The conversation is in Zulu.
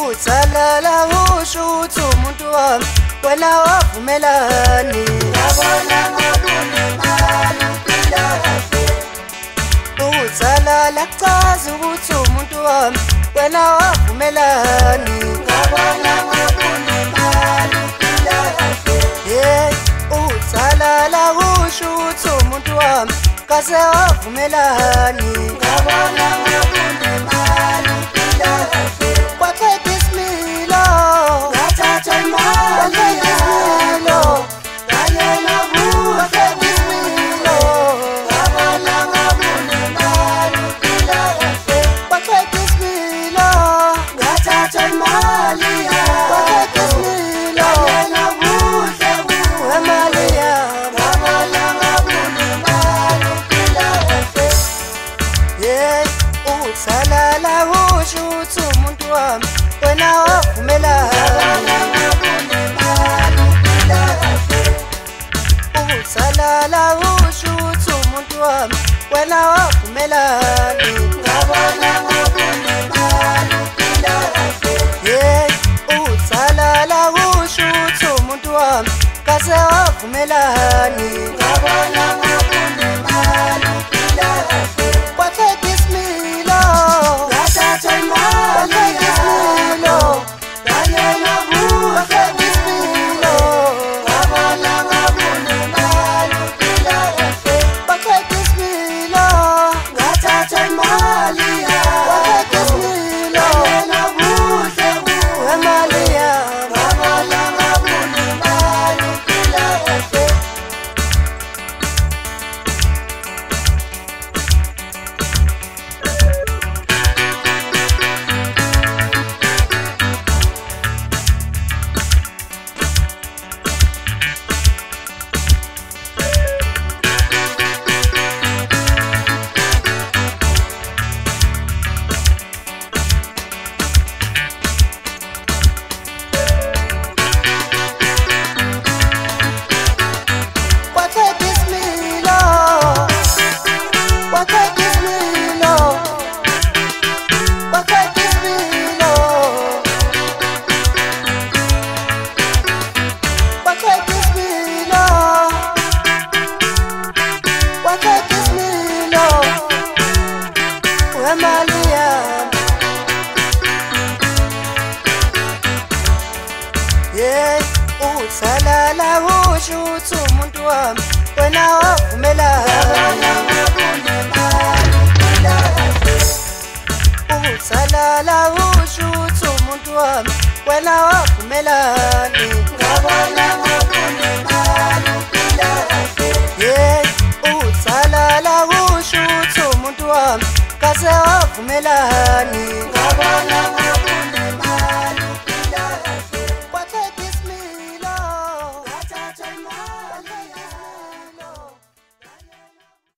utsalala usho uthi umuntu wami wena wavumelani ngabona ngokunemali uphila kahle utsalala kuchaza ukuthi umuntu wami wena wavumelani ngabona ngokunemali uphila kahle hey utsalala usho uthi umuntu wami kaze wavumelani ngabona ngokunemali uphila kahle kwaqeda isimilo ngathatha imali yalo kanye nobuhle kwaqeda isimilo ngabona ngokunemali uphila kahle kwaqeda isimilo ngathatha imali yalo kwaqeda isimilo kanye nobuhle wemali yami ngabona ngokunemali uphila kahle hey utsalala usho uthi umuntu wami wena wavumelani utsalala usho uthi umuntu wami wena wavumelani hey utsalala usho uthi umuntu wami kaze wavumelani kwaqeda isimilo kwaqeda isimilo kwaqeda isimilo kwaqeda isimilo kwaqeda isimilo wemali yami kwaqeda isimilo kwaqeda isimilo kwaqeda isimilo kwaqeda isimilo kwaqeda isimilo wemali yami hey utsalala usho uthi umuntu wami wena wavumelani utsalala usho uthi umuntu wami wena wavumelani hey utsalala usho uthi umuntu wami kaze wavumelani Ngabona